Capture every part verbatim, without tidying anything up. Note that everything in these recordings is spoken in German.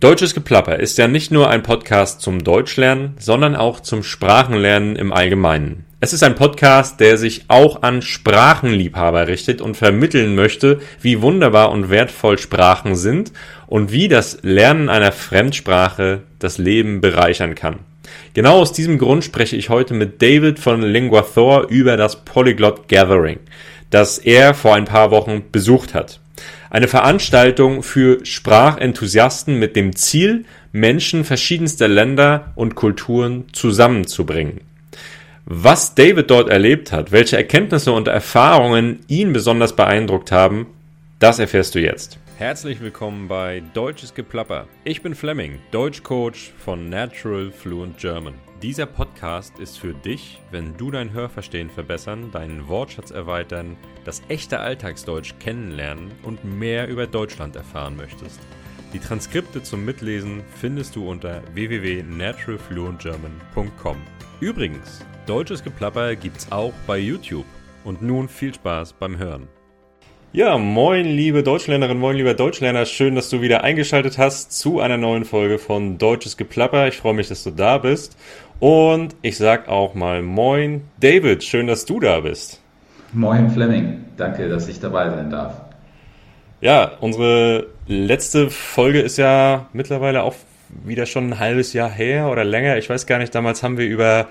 Deutsches Geplapper ist ja nicht nur ein Podcast zum Deutschlernen, sondern auch zum Sprachenlernen im Allgemeinen. Es ist ein Podcast, der sich auch an Sprachenliebhaber richtet und vermitteln möchte, wie wunderbar und wertvoll Sprachen sind und wie das Lernen einer Fremdsprache das Leben bereichern kann. Genau aus diesem Grund spreche ich heute mit David von Linguathor über das Polyglot Gathering, das er vor ein paar Wochen besucht hat. Eine Veranstaltung für Sprachenthusiasten mit dem Ziel, Menschen verschiedenster Länder und Kulturen zusammenzubringen. Was David dort erlebt hat, welche Erkenntnisse und Erfahrungen ihn besonders beeindruckt haben, das erfährst du jetzt. Herzlich willkommen bei Deutsches Geplapper. Ich bin Flemming, Deutschcoach von Natural Fluent German. Dieser Podcast ist für dich, wenn du dein Hörverstehen verbessern, deinen Wortschatz erweitern, das echte Alltagsdeutsch kennenlernen und mehr über Deutschland erfahren möchtest. Die Transkripte zum Mitlesen findest du unter w w w punkt natural fluent german punkt com. Übrigens, Deutsches Geplapper gibt's auch bei YouTube. Und nun viel Spaß beim Hören. Ja, moin liebe Deutschlernerin, moin lieber Deutschlerner, schön, dass du wieder eingeschaltet hast zu einer neuen Folge von Deutsches Geplapper. Ich freue mich, dass du da bist und ich sag auch mal moin David, schön, dass du da bist. Moin Flemming, danke, dass ich dabei sein darf. Ja, unsere letzte Folge ist ja mittlerweile auch wieder schon ein halbes Jahr her oder länger, ich weiß gar nicht, damals haben wir über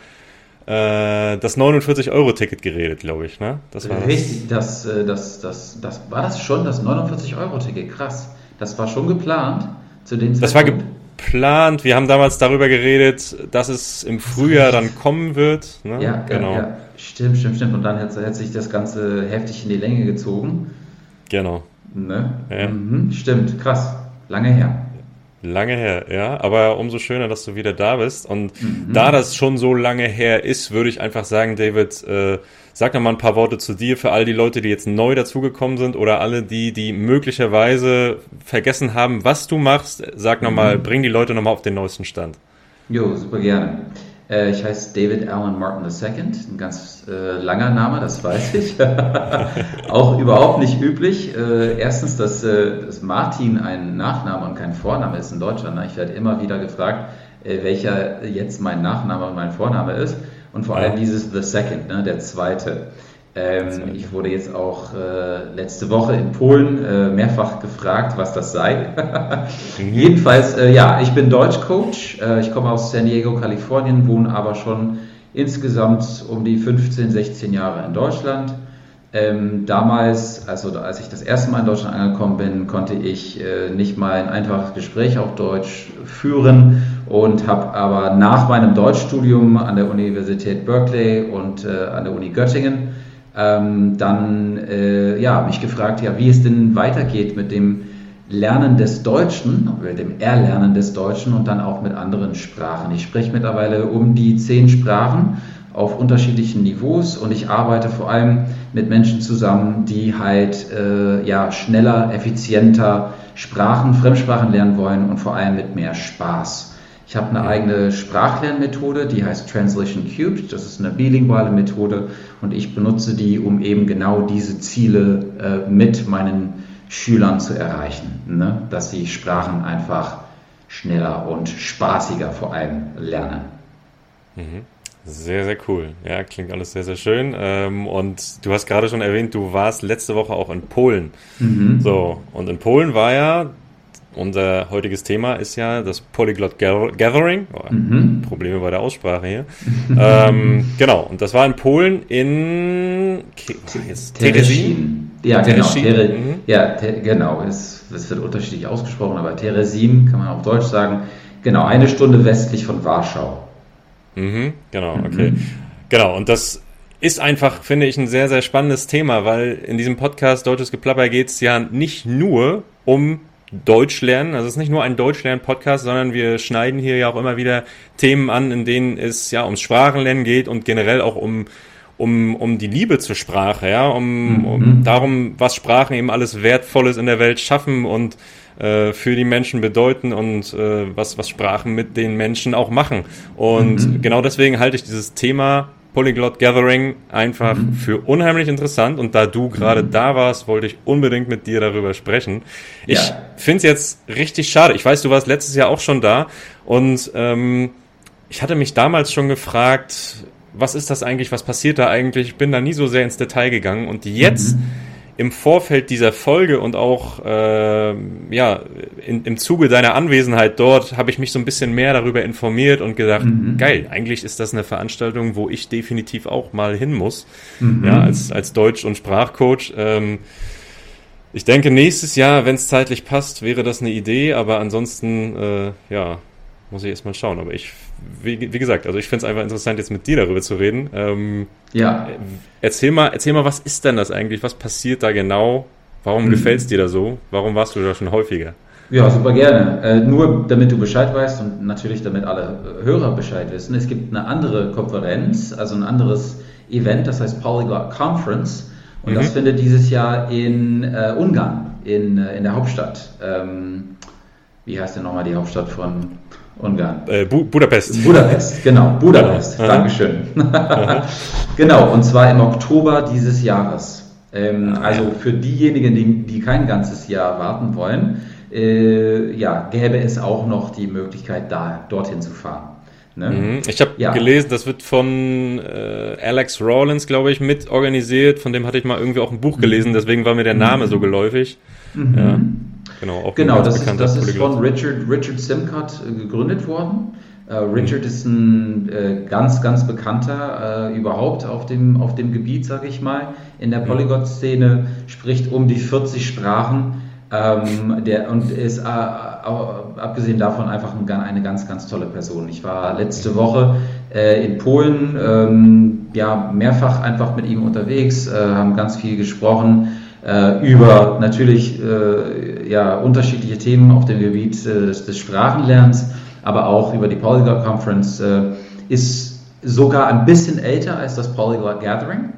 das neunundvierzig-Euro-Ticket geredet, glaube ich, ne? Das war richtig, das, das, das, das war das schon, das neunundvierzig-Euro-Ticket, krass. Das war schon geplant zu dem Zeitpunkt. Das war geplant, wir haben damals darüber geredet, dass es im Frühjahr dann kommen wird. Ne? Ja, genau. Ja, stimmt, stimmt, stimmt. Und dann hat, hat sich das Ganze heftig in die Länge gezogen. Genau. Ne? Ja. Mhm, stimmt, krass, lange her. Lange her, ja, aber umso schöner, dass du wieder da bist. Und mhm. da das schon so lange her ist, würde ich einfach sagen, David, äh, sag noch mal ein paar Worte zu dir für all die Leute, die jetzt neu dazugekommen sind oder alle die, die möglicherweise vergessen haben, was du machst. Sag noch mal, mhm. bring die Leute noch mal auf den neuesten Stand. Jo, super gerne. Äh, ich heiße David Alan Martin der Second, ein ganz äh, langer Name, das weiß ich. Auch überhaupt nicht üblich. Äh, erstens, dass, äh, dass Martin ein Nachname und kein Vorname ist in Deutschland. Ich werde immer wieder gefragt, äh, welcher jetzt mein Nachname und mein Vorname ist. Und vor allem dieses The Second, ne, der zweite. Ähm, ich wurde jetzt auch äh, letzte Woche in Polen äh, mehrfach gefragt, was das sei. mhm. Jedenfalls, äh, ja, ich bin Deutschcoach. Äh, ich komme aus San Diego, Kalifornien, wohne aber schon insgesamt um die fünfzehn, sechzehn Jahre in Deutschland. Ähm, damals, also als ich das erste Mal in Deutschland angekommen bin, konnte ich äh, nicht mal ein einfaches Gespräch auf Deutsch führen und habe aber nach meinem Deutschstudium an der Universität Berkeley und äh, an der Uni Göttingen Ähm, dann äh, ja, mich gefragt, ja, wie es denn weitergeht mit dem Lernen des Deutschen, mit dem Erlernen des Deutschen und dann auch mit anderen Sprachen. Ich spreche mittlerweile um die zehn Sprachen auf unterschiedlichen Niveaus und ich arbeite vor allem mit Menschen zusammen, die halt äh, ja, schneller, effizienter Sprachen, Fremdsprachen lernen wollen und vor allem mit mehr Spaß. Ich habe eine eigene Sprachlernmethode, die heißt Translation Cubed. Das ist eine bilinguale Methode und ich benutze die, um eben genau diese Ziele äh, mit meinen Schülern zu erreichen, ne? Dass sie Sprachen einfach schneller und spaßiger vor allem lernen. Mhm. Sehr, sehr cool. Ja, klingt alles sehr, sehr schön. Ähm, und du hast gerade schon erwähnt, du warst letzte Woche auch in Polen. Mhm. So, und in Polen war ja unser heutiges Thema ist ja das Polyglot Gathering. Oh, mhm. Probleme bei der Aussprache hier. ähm, genau, und das war in Polen in Teresin. Ja, genau. Tere, mhm. Ja, te, genau. Es, es wird unterschiedlich ausgesprochen, aber Teresin kann man auf Deutsch sagen. Genau, eine Stunde westlich von Warschau. Mhm, genau, okay. Mhm. Genau, und das ist einfach, finde ich, ein sehr, sehr spannendes Thema, weil in diesem Podcast Deutsches Geplapper geht es ja nicht nur um Deutsch lernen. Also es ist nicht nur ein Deutschlern-Podcast, sondern wir schneiden hier ja auch immer wieder Themen an, in denen es ja ums Sprachenlernen geht und generell auch um um um die Liebe zur Sprache, ja, um, mhm. um darum, was Sprachen eben alles Wertvolles in der Welt schaffen und äh, für die Menschen bedeuten und äh, was was Sprachen mit den Menschen auch machen. Und mhm. genau deswegen halte ich dieses Thema Polyglot Gathering einfach Mhm. für unheimlich interessant und da du gerade Mhm. da warst, wollte ich unbedingt mit dir darüber sprechen. Ich Ja. finde es jetzt richtig schade. Ich weiß, du warst letztes Jahr auch schon da und ähm, ich hatte mich damals schon gefragt, was ist das eigentlich, was passiert da eigentlich? Ich bin da nie so sehr ins Detail gegangen und jetzt Mhm. im Vorfeld dieser Folge und auch äh, ja in, im Zuge deiner Anwesenheit dort habe ich mich so ein bisschen mehr darüber informiert und gedacht, Mhm. geil, eigentlich ist das eine Veranstaltung, wo ich definitiv auch mal hin muss, Mhm. ja, als, als Deutsch- und Sprachcoach. Ähm, ich denke, nächstes Jahr, wenn es zeitlich passt, wäre das eine Idee, aber ansonsten, äh, ja, muss ich erst mal schauen. Aber ich, wie, wie gesagt, also ich finde es einfach interessant, jetzt mit dir darüber zu reden. Ähm, Ja. Erzähl mal, erzähl mal, was ist denn das eigentlich? Was passiert da genau? Warum Mhm. gefällt es dir da so? Warum warst du da schon häufiger? Ja, super gerne. Äh, nur damit du Bescheid weißt und natürlich damit alle äh, Hörer Bescheid wissen, es gibt eine andere Konferenz, also ein anderes Event, das heißt Polyglot Conference und Mhm. das findet dieses Jahr in äh, Ungarn, in, äh, in der Hauptstadt. Ähm, wie heißt denn nochmal die Hauptstadt von Ungarn? Äh, Bu- Budapest. Budapest, genau, Budapest, Genau. Dankeschön. Genau, und zwar im Oktober dieses Jahres. Ähm, Ah, also ja. für diejenigen, die, die kein ganzes Jahr warten wollen, äh, ja, gäbe es auch noch die Möglichkeit, da dorthin zu fahren. Ne? Mhm. Ich habe Ja. gelesen, das wird von äh, Alex Rawlins, glaube ich, mit organisiert. Von dem hatte ich mal irgendwie auch ein Buch gelesen, deswegen war mir der Name so geläufig. Mhm. Ja, genau, auch ein Genau, ganz das ist, bekannter das ist Polyglot. von Richard, Richard Simcott äh, gegründet worden. Äh, Richard ist ein äh, ganz, ganz bekannter äh, überhaupt auf dem, auf dem Gebiet, sage ich mal, in der Polyglot-Szene, spricht um die vierzig Sprachen ähm, der, und ist äh, äh, abgesehen davon einfach ein, eine ganz, ganz tolle Person. Ich war letzte Woche äh, in Polen, ähm, ja, mehrfach einfach mit ihm unterwegs, äh, haben ganz viel gesprochen äh, über natürlich äh, ja, unterschiedliche Themen auf dem Gebiet äh, des, des Sprachenlernens, aber auch über die Polyglot Conference, äh, ist sogar ein bisschen älter als das Polyglot Gathering.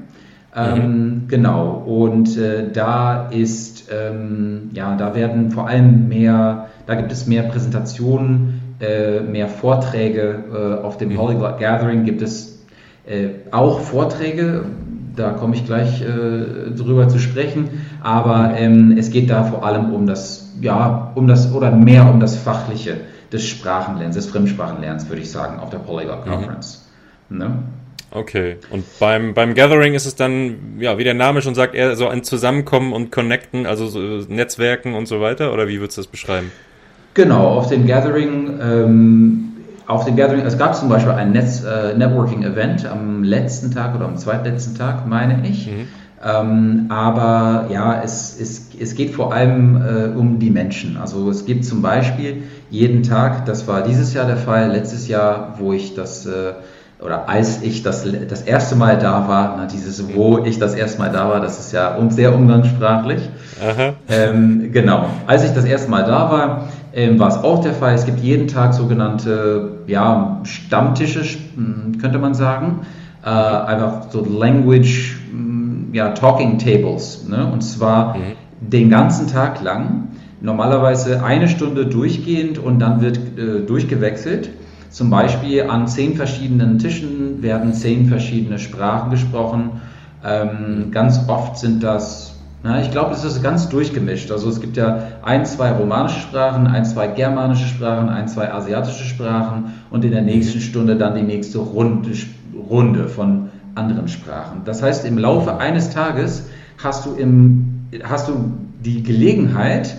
Ähm, genau, und äh, da ist, ähm, ja, da werden vor allem mehr, da gibt es mehr Präsentationen, äh, mehr Vorträge. Äh, auf dem Mhm. Polyglot Gathering gibt es äh, auch Vorträge, da komme ich gleich äh, drüber zu sprechen, aber ähm, es geht da vor allem um das, ja, um das, oder mehr um das Fachliche des Sprachenlernens, des Fremdsprachenlernens, würde ich sagen, auf der Polyglot Conference. Mhm. Ne? Okay. Und beim, beim Gathering ist es dann, ja, wie der Name schon sagt, eher so ein Zusammenkommen und Connecten, also so Netzwerken und so weiter? Oder wie würdest du das beschreiben? Genau, auf dem Gathering, ähm, auf dem Gathering, es gab zum Beispiel ein Netz, äh, Networking-Event am letzten Tag oder am zweitletzten Tag, meine ich. Mhm. Ähm, aber ja, es, es, es geht vor allem äh, um die Menschen. Also es gibt zum Beispiel jeden Tag, das war dieses Jahr der Fall, letztes Jahr, wo ich das, äh, oder als ich das, das erste Mal da war, na, dieses wo ich das erste Mal da war, das ist ja um, sehr umgangssprachlich. Aha. Ähm, genau, als ich das erste Mal da war, ähm, war es auch der Fall. Es gibt jeden Tag sogenannte ja, Stammtische, sch- könnte man sagen. Äh, einfach so Language, mh, ja, Talking Tables. Ne? Und zwar Mhm. den ganzen Tag lang. Normalerweise eine Stunde durchgehend und dann wird äh, durchgewechselt. Zum Beispiel an zehn verschiedenen Tischen werden zehn verschiedene Sprachen gesprochen. Ähm, ganz oft sind das, na, ich glaube, es ist ganz durchgemischt. Also es gibt ja ein, zwei romanische Sprachen, ein, zwei germanische Sprachen, ein, zwei asiatische Sprachen und in der nächsten Stunde dann die nächste Runde, Runde von anderen Sprachen. Das heißt, im Laufe eines Tages hast du, im, hast du die Gelegenheit,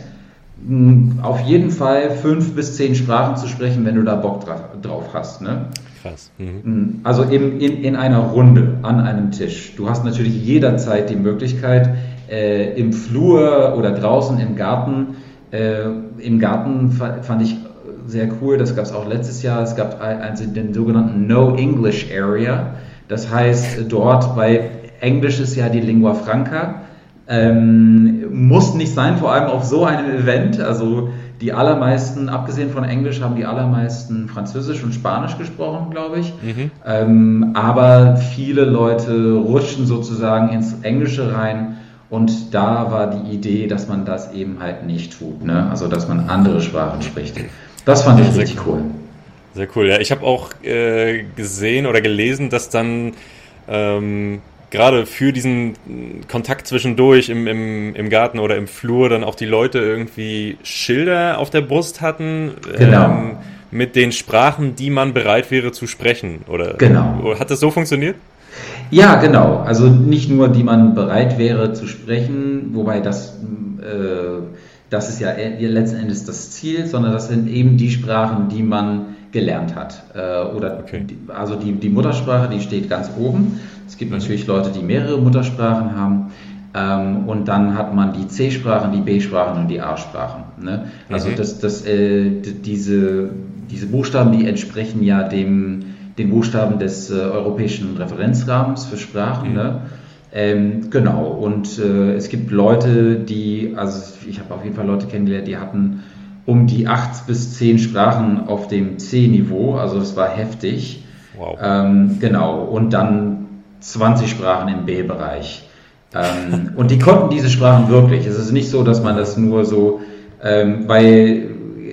auf jeden Fall fünf bis zehn Sprachen zu sprechen, wenn du da Bock drauf, drauf hast. Ne? Krass. Mhm. Also in, in, in einer Runde an einem Tisch. Du hast natürlich jederzeit die Möglichkeit, äh, im Flur oder draußen im Garten. Äh, Im Garten fand ich sehr cool, das gab es auch letztes Jahr. Es gab also den sogenannten No English Area. Das heißt, dort, weil Englisch ist ja die Lingua Franca, Ähm, muss nicht sein, vor allem auf so einem Event. Also die allermeisten, abgesehen von Englisch, haben die allermeisten Französisch und Spanisch gesprochen, glaube ich. Mhm. Ähm, aber viele Leute rutschen sozusagen ins Englische rein und da war die Idee, dass man das eben halt nicht tut. Ne? Also dass man andere Sprachen spricht. Das fand ich Sehr richtig cool. Sehr cool, ja. Ich habe auch äh, gesehen oder gelesen, dass dann ähm, gerade für diesen Kontakt zwischendurch im, im, im Garten oder im Flur dann auch die Leute irgendwie Schilder auf der Brust hatten, Genau. ähm, mit den Sprachen, die man bereit wäre zu sprechen, oder? Genau. Oder hat das so funktioniert? Ja, genau. Also nicht nur, die man bereit wäre zu sprechen, wobei das, äh, das ist ja letzten Endes das Ziel, sondern das sind eben die Sprachen, die man gelernt hat. Äh, oder Okay. die, also die, die Muttersprache, die steht ganz oben. Es gibt natürlich Leute, die mehrere Muttersprachen haben. Ähm, und dann hat man die C-Sprachen, die B-Sprachen und die A-Sprachen. Ne? Also Mhm. das, das, äh, d- diese, diese Buchstaben, die entsprechen ja dem den Buchstaben des äh, europäischen Referenzrahmens für Sprachen. Mhm. Ne? Ähm, genau, und äh, es gibt Leute, die, also ich habe auf jeden Fall Leute kennengelernt, die hatten um die acht bis zehn Sprachen auf dem C-Niveau, also das war heftig. Wow. Ähm, genau, und dann zwanzig Sprachen im B-Bereich. Ähm, und die konnten diese Sprachen wirklich. Es ist nicht so, dass man das nur so, ähm, weil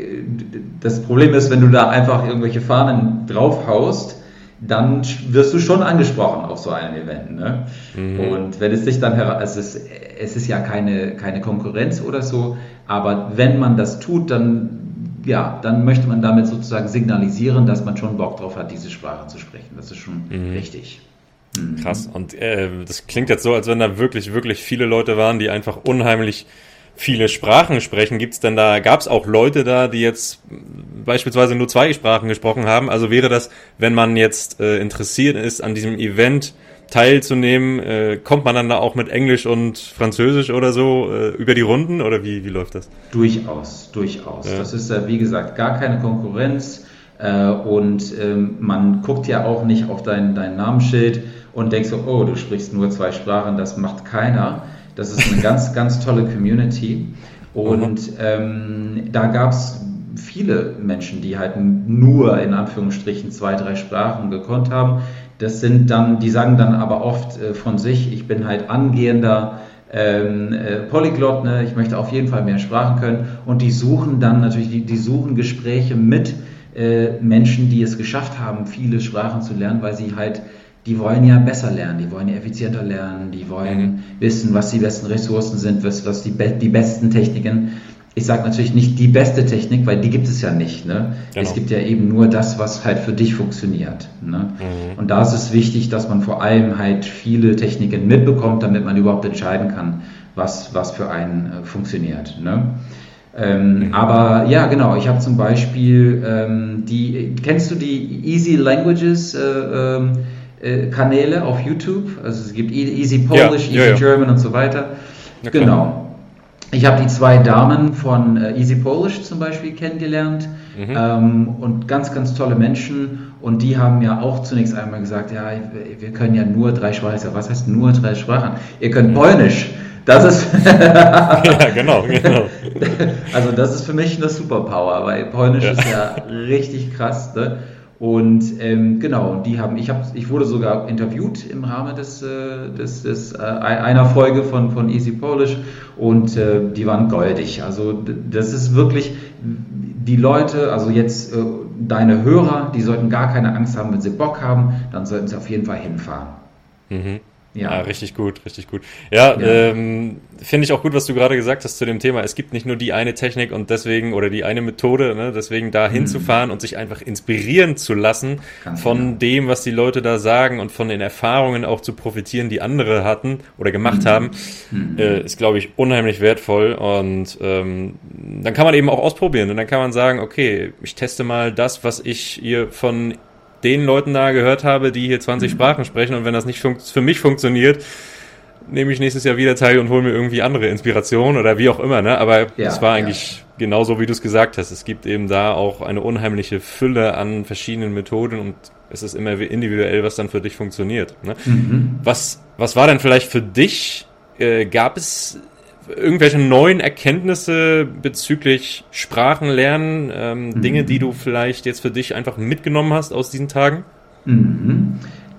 das Problem ist, wenn du da einfach irgendwelche Fahnen draufhaust, dann wirst du schon angesprochen auf so einem Event. Ne? Mhm. Und wenn es sich dann hera- also es ist, es ist ja keine, keine Konkurrenz oder so, aber wenn man das tut, dann, ja, dann möchte man damit sozusagen signalisieren, dass man schon Bock drauf hat, diese Sprache zu sprechen. Das ist schon Mhm. richtig. Krass. Und äh, das klingt jetzt so, als wenn da wirklich, wirklich viele Leute waren, die einfach unheimlich viele Sprachen sprechen. Gibt's denn da, gab's auch Leute da, die jetzt beispielsweise nur zwei Sprachen gesprochen haben? Also wäre das, wenn man jetzt äh, interessiert ist, an diesem Event teilzunehmen, äh, kommt man dann da auch mit Englisch und Französisch oder so äh, über die Runden, oder wie, wie läuft das? Durchaus, durchaus. Ja. Das ist ja, wie gesagt, gar keine Konkurrenz. Äh, und ähm, man guckt ja auch nicht auf dein, dein Namensschild und denkt so, oh, du sprichst nur zwei Sprachen, das macht keiner. Das ist eine ganz, ganz tolle Community. Und ähm, da gab es viele Menschen, die halt nur in Anführungsstrichen zwei, drei Sprachen gekonnt haben. Das sind dann, die sagen dann aber oft äh, von sich, ich bin halt angehender ähm, äh, Polyglot, ne? Ich möchte auf jeden Fall mehr Sprachen können. Und die suchen dann natürlich, die, die suchen Gespräche mit äh, Menschen, die es geschafft haben, viele Sprachen zu lernen, weil sie halt, die wollen ja besser lernen, die wollen ja effizienter lernen, die wollen Mhm. wissen, was die besten Ressourcen sind, was, was die, be- die besten Techniken. Ich sage natürlich nicht die beste Technik, weil die gibt es ja nicht. Ne? Genau. Es gibt ja eben nur das, was halt für dich funktioniert. Ne? Mhm. Und da ist es wichtig, dass man vor allem halt viele Techniken mitbekommt, damit man überhaupt entscheiden kann, was, was für einen äh, funktioniert. Ne? Ähm, Mhm. Aber ja, genau, ich habe zum Beispiel ähm, die, kennst du die Easy Languages äh, ähm, äh, Kanäle auf YouTube? Also es gibt E- Easy Polish, Ja, ja, Easy ja. German und so weiter. Ja, klar. Genau. Ich habe die zwei Damen von äh, Easy Polish zum Beispiel kennengelernt Mhm. ähm, und ganz, ganz tolle Menschen, und die haben ja auch zunächst einmal gesagt, ja, wir können ja nur drei Sprachen. Ich sag, was heißt nur drei Sprachen? Ihr könnt Polnisch. Das ist Ja, genau, genau. also das ist für mich eine Superpower, weil Polnisch Ja. ist ja richtig krass, ne? Und ähm, genau, und die haben, ich habe, ich wurde sogar interviewt im Rahmen des, äh, des, des äh, einer Folge von von Easy Polish, und äh, die waren goldig. Also d- das ist wirklich die Leute, also jetzt äh, deine Hörer, die sollten gar keine Angst haben, wenn sie Bock haben, dann sollten sie auf jeden Fall hinfahren. Mhm. Ja. Ja, richtig gut, richtig gut. Ja, Ja. ähm, finde ich auch gut, was du gerade gesagt hast zu dem Thema. Es gibt nicht nur die eine Technik und deswegen, oder die eine Methode, ne, deswegen da hinzufahren und sich einfach inspirieren zu lassen Ganz von genau. dem, was die Leute da sagen und von den Erfahrungen auch zu profitieren, die andere hatten oder gemacht haben, äh, ist, glaube ich, unheimlich wertvoll. Und ähm, dann kann man eben auch ausprobieren und dann kann man sagen, okay, ich teste mal das, was ich hier von den Leuten da gehört habe, die hier zwanzig Sprachen sprechen, und wenn das nicht funkt- für mich funktioniert, nehme ich nächstes Jahr wieder teil und hole mir irgendwie andere Inspiration oder wie auch immer, ne? Aber Ja, es war ja. eigentlich genauso, wie du es gesagt hast. Es gibt eben da auch eine unheimliche Fülle an verschiedenen Methoden und es ist immer individuell, was dann für dich funktioniert, ne? Mhm. Was, was war denn vielleicht für dich, äh, gab es irgendwelche neuen Erkenntnisse bezüglich Sprachenlernen, ähm, Dinge, die du vielleicht jetzt für dich einfach mitgenommen hast aus diesen Tagen? Mhm.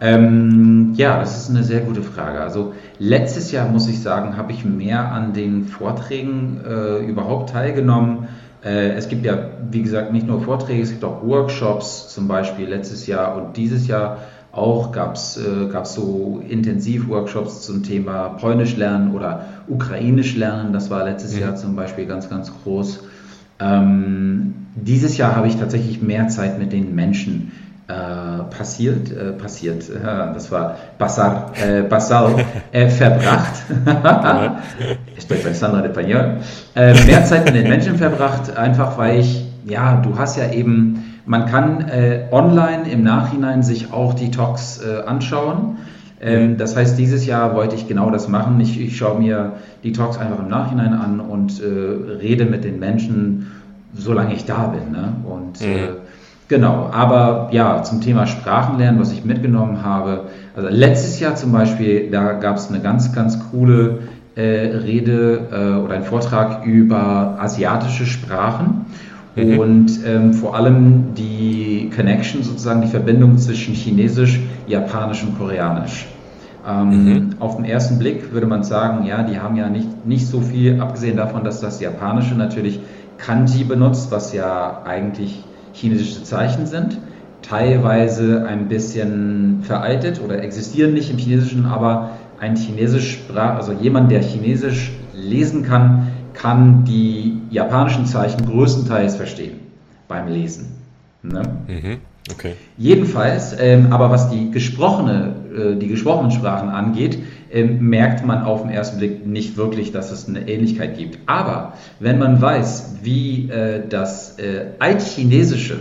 Ähm, ja, das ist eine sehr gute Frage. Also letztes Jahr, muss ich sagen, habe ich mehr an den Vorträgen äh, überhaupt teilgenommen. Äh, es gibt ja, wie gesagt, nicht nur Vorträge, es gibt auch Workshops, zum Beispiel letztes Jahr und dieses Jahr Auch gab es äh, gab's so Intensivworkshops zum Thema Polnisch lernen oder Ukrainisch lernen. Das war letztes mhm. Jahr zum Beispiel ganz, ganz groß. Ähm, dieses Jahr habe ich tatsächlich mehr Zeit mit den Menschen äh, passiert, äh, passiert, äh, das war Basar, äh, Basal, äh, verbracht. Ich spreche bei Sandra de Pagnol. Äh, mehr Zeit mit den Menschen verbracht, einfach weil ich, ja, du hast ja eben, man kann äh, online im Nachhinein sich auch die Talks äh, anschauen. Ähm, das heißt, dieses Jahr wollte ich genau das machen. Ich, ich schaue mir die Talks einfach im Nachhinein an und äh, rede mit den Menschen, solange ich da bin. Ne? Und mhm. äh, genau, aber ja, zum Thema Sprachenlernen, was ich mitgenommen habe. Also letztes Jahr zum Beispiel, da gab es eine ganz, ganz coole äh, Rede äh, oder einen Vortrag über asiatische Sprachen. Mhm. Und ähm, vor allem die Connection, sozusagen die Verbindung zwischen Chinesisch, Japanisch und Koreanisch. Ähm, mhm. Auf den ersten Blick würde man sagen, ja, die haben ja nicht, nicht so viel, abgesehen davon, dass das Japanische natürlich Kanji benutzt, was ja eigentlich chinesische Zeichen sind, teilweise ein bisschen veraltet oder existieren nicht im Chinesischen, aber ein Chinesisch Sprach, also jemand, der Chinesisch lesen kann, kann die japanischen Zeichen größtenteils verstehen beim Lesen. Ne? Mhm, okay. Jedenfalls, ähm, aber was die gesprochene, äh, die gesprochenen Sprachen angeht, ähm, merkt man auf den ersten Blick nicht wirklich, dass es eine Ähnlichkeit gibt. Aber wenn man weiß, wie äh, das äh, Altchinesische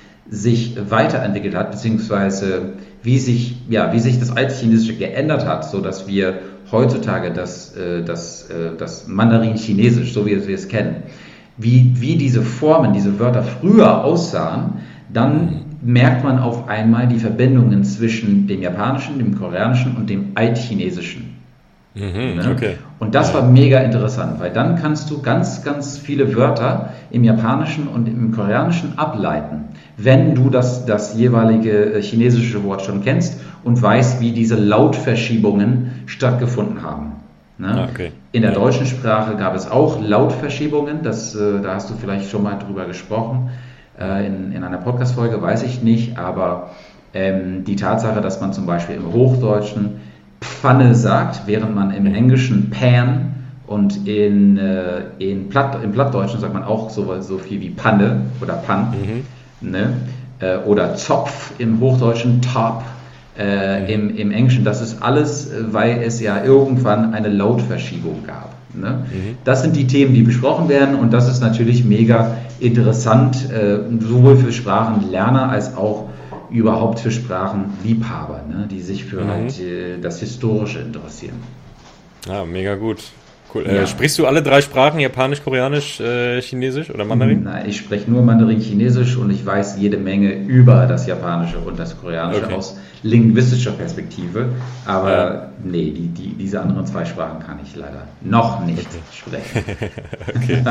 sich weiterentwickelt hat, beziehungsweise wie sich, ja, wie sich das Altchinesische geändert hat, so dass wir heutzutage das, äh, das, äh, das Mandarin-Chinesisch, so wie wir es kennen, wie, wie diese Formen, diese Wörter früher aussahen, dann merkt man auf einmal die Verbindungen zwischen dem Japanischen, dem Koreanischen und dem Altchinesischen. Mhm, ne? Okay. Und das war mega interessant, weil dann kannst du ganz, ganz viele Wörter im Japanischen und im Koreanischen ableiten, wenn du das, das jeweilige chinesische Wort schon kennst und weißt, wie diese Lautverschiebungen stattgefunden haben. Ne? Ah, okay. In der deutschen Sprache gab es auch Lautverschiebungen, das, äh, da hast du vielleicht schon mal drüber gesprochen, äh, in, in einer Podcast-Folge, weiß ich nicht, aber ähm, die Tatsache, dass man zum Beispiel im Hochdeutschen Pfanne sagt, während man im Englischen Pan und in, äh, in Platt, im Plattdeutschen sagt man auch so, so viel wie Panne oder Pan, mhm. ne? äh, oder Zopf im Hochdeutschen, Top äh, mhm. im, im Englischen. Das ist alles, weil es ja irgendwann eine Lautverschiebung gab. Ne? Mhm. Das sind die Themen, die besprochen werden, und das ist natürlich mega interessant, äh, sowohl für Sprachenlerner als auch überhaupt für Sprachenliebhaber, ne, die sich für mhm. halt, äh, das Historische interessieren. Ja, mega gut. Cool. Ja. Äh, sprichst du alle drei Sprachen, Japanisch, Koreanisch, äh, Chinesisch oder Mandarin? Nein, ich spreche nur Mandarin, Chinesisch, und ich weiß jede Menge über das Japanische und das Koreanische okay. aus linguistischer Perspektive. Aber ja. nee, die, die, diese anderen zwei Sprachen kann ich leider noch nicht okay. sprechen. Okay.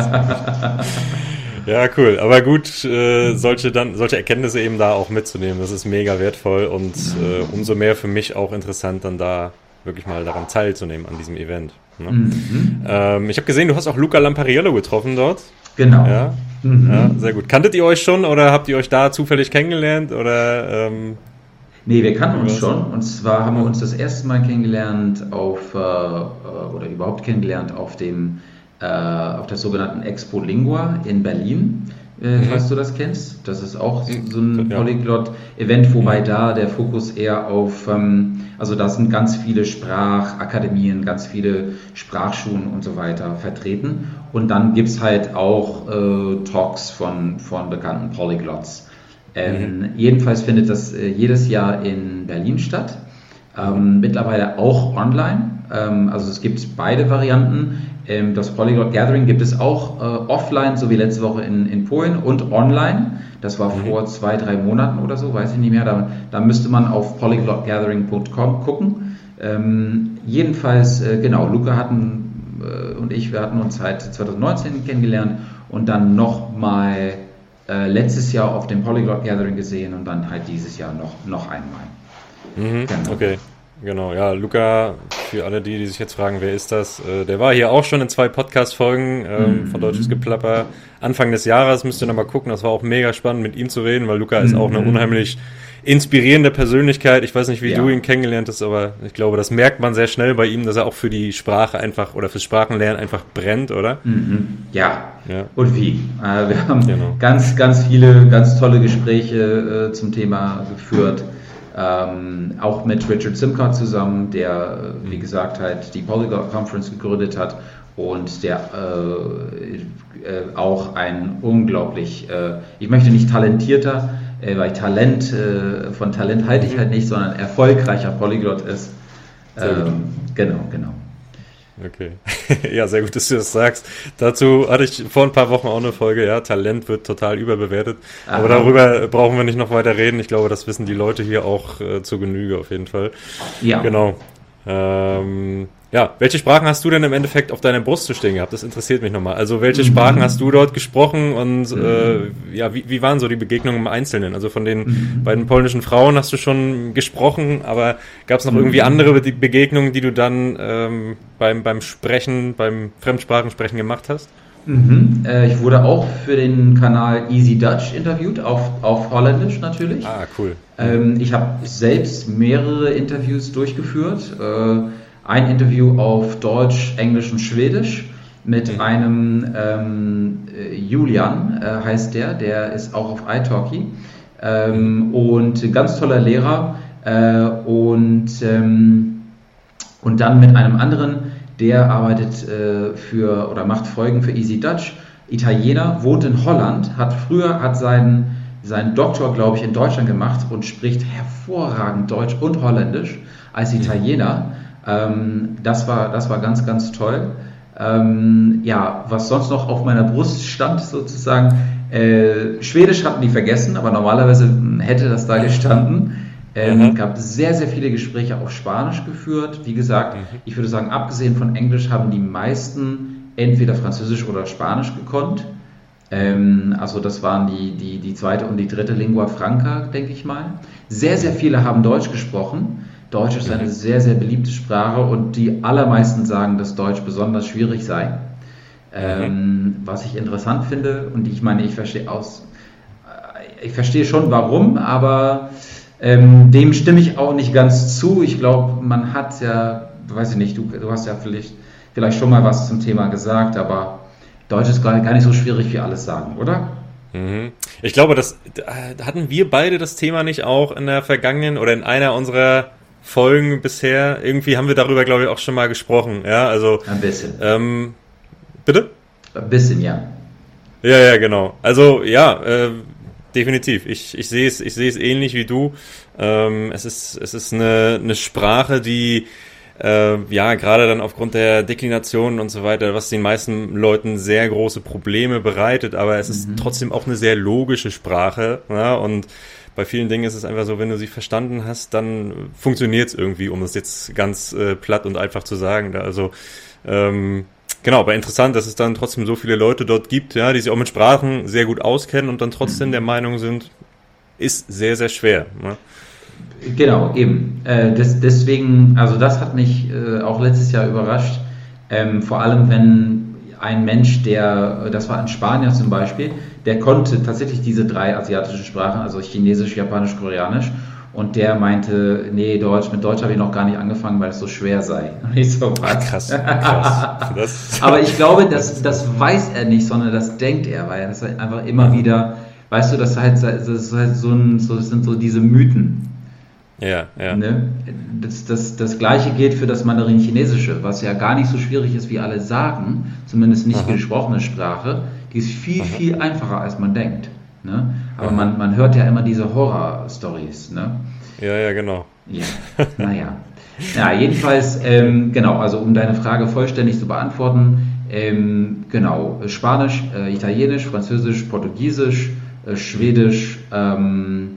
Ja, cool. Aber gut, äh, solche dann, solche Erkenntnisse eben da auch mitzunehmen, das ist mega wertvoll und äh, umso mehr für mich auch interessant, dann da wirklich mal daran teilzunehmen an diesem Event. Ne? Mhm. Ähm, ich habe gesehen, du hast auch Luca Lampariello getroffen dort. Genau. Ja? Mhm. Ja, sehr gut. Kanntet ihr euch schon oder habt ihr euch da zufällig kennengelernt oder? Ähm, nee, wir kannten uns schon, und zwar haben wir uns das erste Mal kennengelernt auf äh, oder überhaupt kennengelernt auf dem auf der sogenannten Expo Lingua in Berlin, äh, mhm. falls du das kennst. Das ist auch so, so ein ja. Polyglot-Event, wobei mhm. da der Fokus eher auf, ähm, also da sind ganz viele Sprachakademien, ganz viele Sprachschulen und so weiter vertreten. Und dann gibt es halt auch äh, Talks von, von bekannten Polyglots. Ähm, mhm. Jedenfalls findet das äh, jedes Jahr in Berlin statt. Ähm, mittlerweile auch online. Ähm, also es gibt beide Varianten. Ähm, das Polyglot Gathering gibt es auch äh, offline, so wie letzte Woche in, in Polen, und online. Das war mhm. vor zwei, drei Monaten oder so, weiß ich nicht mehr. Da, da müsste man auf polyglot gathering punkt com gucken. Ähm, jedenfalls, äh, genau, Luca hatten, äh, und ich, wir hatten uns halt zwanzig neunzehn kennengelernt und dann nochmal äh, letztes Jahr auf dem Polyglot Gathering gesehen und dann halt dieses Jahr noch, noch einmal. Mhm, genau. Okay, genau. Ja, Luca, für alle die, die sich jetzt fragen, wer ist das? Äh, der war hier auch schon in zwei Podcast-Folgen ähm, mhm. von Deutsches Geplapper. Anfang des Jahres müsst ihr nochmal gucken. Das war auch mega spannend, mit ihm zu reden, weil Luca mhm. ist auch eine unheimlich inspirierende Persönlichkeit. Ich weiß nicht, wie Ja. du ihn kennengelernt hast, aber ich glaube, das merkt man sehr schnell bei ihm, dass er auch für die Sprache einfach oder fürs Sprachenlernen einfach brennt, oder? Mhm. Ja. Ja. Und wie? Äh, wir haben Genau. ganz, ganz viele, ganz tolle Gespräche äh, zum Thema geführt. Ähm, auch mit Richard Simcott zusammen, der, äh, wie gesagt, halt die Polyglot Conference gegründet hat und der äh, äh, auch ein unglaublich, äh, ich möchte nicht talentierter, äh, weil Talent, äh, von Talent halte ich halt nicht, sondern erfolgreicher Polyglot ist. Sehr gut. Ähm, genau, genau. Okay. Ja, sehr gut, dass du das sagst. Dazu hatte ich vor ein paar Wochen auch eine Folge, ja, Talent wird total überbewertet. Aha. Aber darüber brauchen wir nicht noch weiter reden. Ich glaube, das wissen die Leute hier auch äh, zur Genüge auf jeden Fall. Ja. Genau. Ähm, ja, welche Sprachen hast du denn im Endeffekt auf deiner Brust zu stehen gehabt? Das interessiert mich nochmal. Also welche Sprachen hast du dort gesprochen und äh, ja, wie, wie waren so die Begegnungen im Einzelnen? Also von den Mhm. beiden polnischen Frauen hast du schon gesprochen, aber gab es noch Mhm. irgendwie andere Be- Begegnungen, die du dann ähm, beim, beim Sprechen, beim Fremdsprachensprechen gemacht hast? Mhm. Äh, ich wurde auch für den Kanal Easy Dutch interviewt, auf, auf Holländisch natürlich. Ah, cool. Ähm, ich habe selbst mehrere Interviews durchgeführt. Äh, ein Interview auf Deutsch, Englisch und Schwedisch mit Mhm. einem ähm, äh, Julian, äh, heißt der, der ist auch auf italki ähm, und ganz toller Lehrer äh, und, ähm, und dann mit einem anderen, der arbeitet äh, für oder macht Folgen für Easy Dutch, Italiener, wohnt in Holland, hat früher hat seinen, seinen Doktor, glaube ich, in Deutschland gemacht und spricht hervorragend Deutsch und Holländisch als Italiener. Ähm, das war, das war ganz, ganz toll. Ähm, ja, was sonst noch auf meiner Brust stand, sozusagen, äh, Schwedisch hatten die vergessen, aber normalerweise hätte das da gestanden. Ähm, Mhm. gab sehr, sehr viele Gespräche auf Spanisch geführt. Wie gesagt, ich würde sagen, abgesehen von Englisch haben die meisten entweder Französisch oder Spanisch gekonnt. Ähm, also das waren die, die, die zweite und die dritte Lingua Franca, denke ich mal. Sehr, sehr viele haben Deutsch gesprochen. Deutsch ist eine sehr, sehr beliebte Sprache und die allermeisten sagen, dass Deutsch besonders schwierig sei. Ähm, was ich interessant finde, und ich meine, ich verstehe aus, äh, ich verstehe schon warum, aber ähm, dem stimme ich auch nicht ganz zu. Ich glaube, man hat ja, weiß ich nicht, du, du hast ja vielleicht, vielleicht schon mal was zum Thema gesagt, aber Deutsch ist gar, gar nicht so schwierig, wie alles sagen, oder? Mhm. Ich glaube, das äh, hatten wir beide das Thema nicht auch in der vergangenen oder in einer unserer Folgen bisher. Irgendwie haben wir darüber, glaube ich, auch schon mal gesprochen. Ja, also Ein bisschen. ähm, bitte? Ein bisschen, ja. Ja, ja, genau. Also ja, äh, definitiv. Ich, ich sehe es, ich sehe es ähnlich wie du. Ähm, es ist, es ist eine, eine Sprache, die äh, ja gerade dann aufgrund der Deklinationen und so weiter, was den meisten Leuten sehr große Probleme bereitet. Aber es ist trotzdem auch eine sehr logische Sprache. Ja, und bei vielen Dingen ist es einfach so, wenn du sie verstanden hast, dann funktioniert es irgendwie, um es jetzt ganz äh, platt und einfach zu sagen. Also ähm, genau, aber interessant, dass es dann trotzdem so viele Leute dort gibt, ja, die sich auch mit Sprachen sehr gut auskennen und dann trotzdem mhm. der Meinung sind, ist sehr, sehr schwer. Ne? Genau, eben. Äh, das, deswegen, also das hat mich äh, auch letztes Jahr überrascht, ähm, vor allem wenn ein Mensch, der, das war ein Spanier zum Beispiel, der konnte tatsächlich diese drei asiatischen Sprachen, also Chinesisch, Japanisch, Koreanisch, und der meinte, nee, Deutsch, mit Deutsch habe ich noch gar nicht angefangen, weil es so schwer sei. Und ich so, was? Krass, krass. Das Aber ich glaube, das, das weiß er nicht, sondern das denkt er, weil das halt einfach immer wieder, weißt du, das, halt, das, ist halt so ein, so, das sind so diese Mythen. Ja, ja. Ne? Das, das, das Gleiche gilt für das Mandarin-Chinesische, was ja gar nicht so schwierig ist, wie alle sagen, zumindest nicht Aha. gesprochene Sprache. Die ist viel, Aha. viel einfacher, als man denkt. Ne? Aber Aha. man, man hört ja immer diese Horror-Stories. Ne? Ja, ja, genau. Ja, naja. Ja, jedenfalls, ähm, genau, also um deine Frage vollständig zu beantworten, ähm, genau, Spanisch, äh, Italienisch, Französisch, Portugiesisch, äh, Schwedisch, ähm,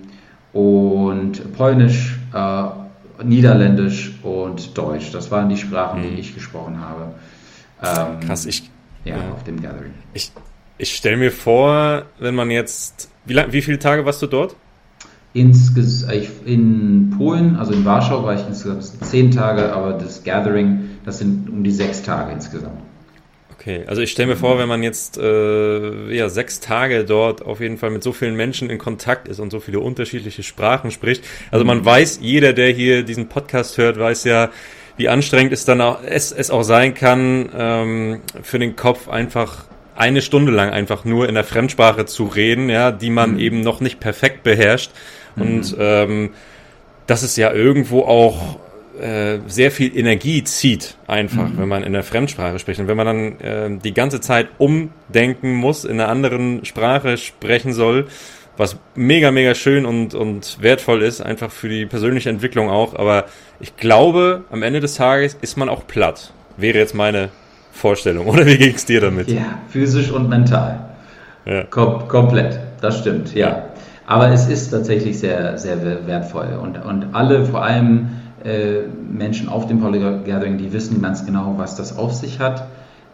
und Polnisch, äh, Niederländisch und Deutsch. Das waren die Sprachen, die ich gesprochen habe. Ähm, Krass, ich... Ja, ja. auf dem Gathering. Ich, ich stelle mir vor, wenn man jetzt... Wie, lang, wie viele Tage warst du dort? Insges in Polen, also in Warschau, war ich insgesamt zehn Tage, aber das Gathering, das sind um die sechs Tage insgesamt. Okay, also ich stelle mir vor, wenn man jetzt äh, ja, sechs Tage dort auf jeden Fall mit so vielen Menschen in Kontakt ist und so viele unterschiedliche Sprachen spricht, also man weiß, jeder, der hier diesen Podcast hört, weiß ja, wie anstrengend es dann auch, es, es auch sein kann, ähm, für den Kopf einfach eine Stunde lang einfach nur in der Fremdsprache zu reden, ja, die man mhm. eben noch nicht perfekt beherrscht. Mhm. Und ähm, das ist ja irgendwo auch äh, sehr viel Energie zieht, einfach, mhm. wenn man in der Fremdsprache spricht. Und wenn man dann äh, die ganze Zeit umdenken muss, in einer anderen Sprache sprechen soll, was mega, mega schön und, und wertvoll ist, einfach für die persönliche Entwicklung auch. Aber ich glaube, am Ende des Tages ist man auch platt. Wäre jetzt meine Vorstellung. Oder wie ging es dir damit? Ja, physisch und mental. Ja. Kom- komplett, das stimmt, ja. Aber es ist tatsächlich sehr, sehr wertvoll. Und, und alle, vor allem äh, Menschen auf dem Polyglot Gathering, die wissen ganz genau, was das auf sich hat.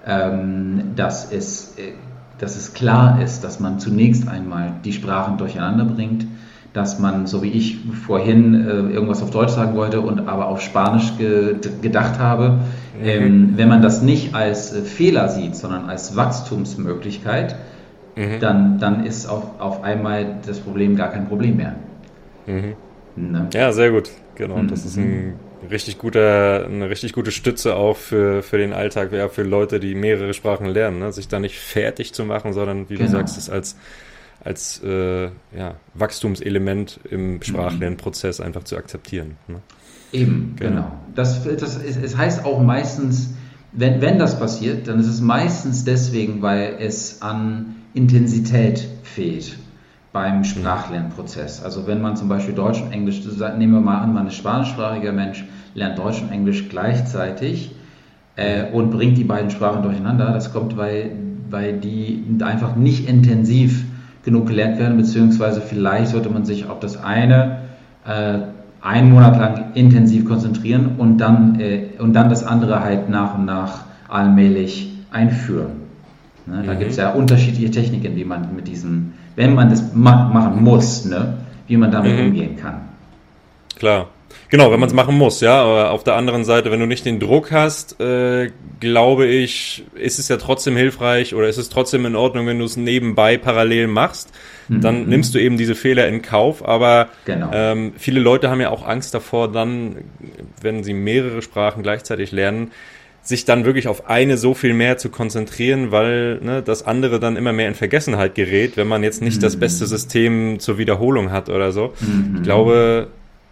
Ähm, dass, es, äh, dass es klar ist, dass man zunächst einmal die Sprachen durcheinander bringt, dass man, so wie ich vorhin äh, irgendwas auf Deutsch sagen wollte und aber auf Spanisch ge- gedacht habe, mhm. ähm, wenn man das nicht als äh, Fehler sieht, sondern als Wachstumsmöglichkeit, mhm. dann, dann ist auf, auf einmal das Problem gar kein Problem mehr. Mhm. Ne? Ja, sehr gut. Genau. Mhm. Das ist ein richtig guter, eine richtig gute Stütze auch für, für den Alltag, ja, für Leute, die mehrere Sprachen lernen, ne? Sich da nicht fertig zu machen, sondern, wie genau. du sagst, es als als äh, ja, Wachstumselement im Sprachlernprozess einfach zu akzeptieren. Ne? Eben, genau. genau. Das, das ist, es heißt auch meistens, wenn, wenn das passiert, dann ist es meistens deswegen, weil es an Intensität fehlt beim Sprachlernprozess. Also wenn man zum Beispiel Deutsch und Englisch, nehmen wir mal an, man ist spanischsprachiger Mensch, lernt Deutsch und Englisch gleichzeitig äh, und bringt die beiden Sprachen durcheinander, das kommt, weil, weil die einfach nicht intensiv genug gelernt werden, beziehungsweise vielleicht sollte man sich auf das eine äh, einen Monat lang intensiv konzentrieren und dann, äh, und dann das andere halt nach und nach allmählich einführen. Ne? Da mhm. gibt es ja unterschiedliche Techniken, wie man mit diesem, wenn man das ma- machen muss, ne? wie man damit mhm. umgehen kann. Klar. Genau, wenn man es machen muss, ja, aber auf der anderen Seite, wenn du nicht den Druck hast, äh, glaube ich, ist es ja trotzdem hilfreich oder ist es trotzdem in Ordnung, wenn du es nebenbei parallel machst, mhm. dann nimmst du eben diese Fehler in Kauf, aber genau. ähm, viele Leute haben ja auch Angst davor, dann, wenn sie mehrere Sprachen gleichzeitig lernen, sich dann wirklich auf eine so viel mehr zu konzentrieren, weil ne, das andere dann immer mehr in Vergessenheit gerät, wenn man jetzt nicht mhm. das beste System zur Wiederholung hat oder so. Mhm. Ich glaube,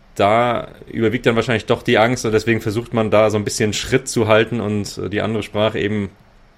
da überwiegt dann wahrscheinlich doch die Angst und deswegen versucht man da so ein bisschen Schritt zu halten und die andere Sprache eben,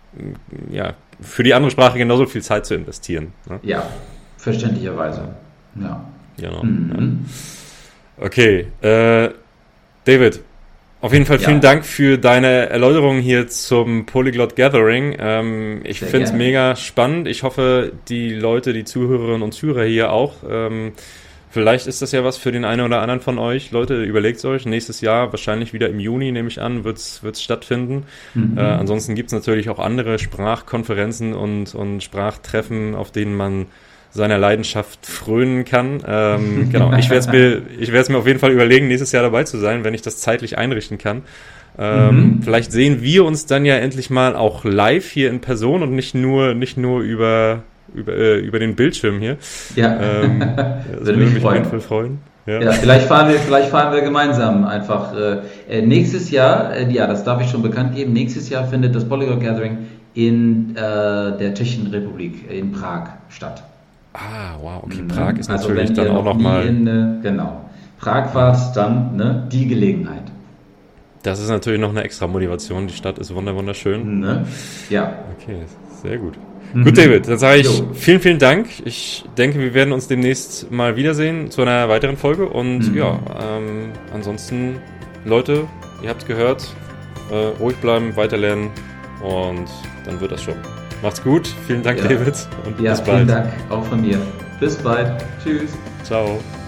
ja, für die andere Sprache genauso viel Zeit zu investieren. Ne? Ja, verständlicherweise. Ja. Genau. Mhm. Ja. Okay, äh, David, auf jeden Fall vielen ja. Dank für deine Erläuterung hier zum Polyglot Gathering. Ähm, ich finde es mega spannend. Ich hoffe, die Leute, die Zuhörerinnen und Zuhörer hier auch, ähm, vielleicht ist das ja was für den einen oder anderen von euch. Leute, überlegt es euch. Nächstes Jahr, wahrscheinlich wieder im Juni, nehme ich an, wird es stattfinden. Mhm. Äh, ansonsten gibt es natürlich auch andere Sprachkonferenzen und, und Sprachtreffen, auf denen man seiner Leidenschaft frönen kann. Ähm, genau, ich werde es mir, ich werde es mir auf jeden Fall überlegen, nächstes Jahr dabei zu sein, wenn ich das zeitlich einrichten kann. Ähm, mhm. Vielleicht sehen wir uns dann ja endlich mal auch live hier in Person und nicht nur, nicht nur über Über, äh, über den Bildschirm hier. Ja, ähm, das würde mich freuen. auf jeden Fall freuen. Ja. Ja, vielleicht fahren wir, vielleicht fahren wir gemeinsam einfach. Äh, nächstes Jahr, äh, ja, das darf ich schon bekannt geben, nächstes Jahr findet das Polyglot Gathering in äh, der Tschechischen Republik, in Prag statt. Ah, wow, okay, Prag ist also natürlich dann auch nochmal... Äh, genau, Prag war es dann, ne, die Gelegenheit. Das ist natürlich noch eine extra Motivation, die Stadt ist wunderschön. Ne? Ja. Okay, sehr gut. Mhm. Gut, David, dann sage ich jo. vielen, vielen Dank. Ich denke, wir werden uns demnächst mal wiedersehen zu einer weiteren Folge. Und mhm. ja, ähm, ansonsten, Leute, ihr habt gehört, äh, ruhig bleiben, weiterlernen und dann wird das schon. Macht's gut, vielen Dank, ja. David, und ja, bis bald. Vielen Dank, auch von mir. Bis bald. Tschüss. Ciao.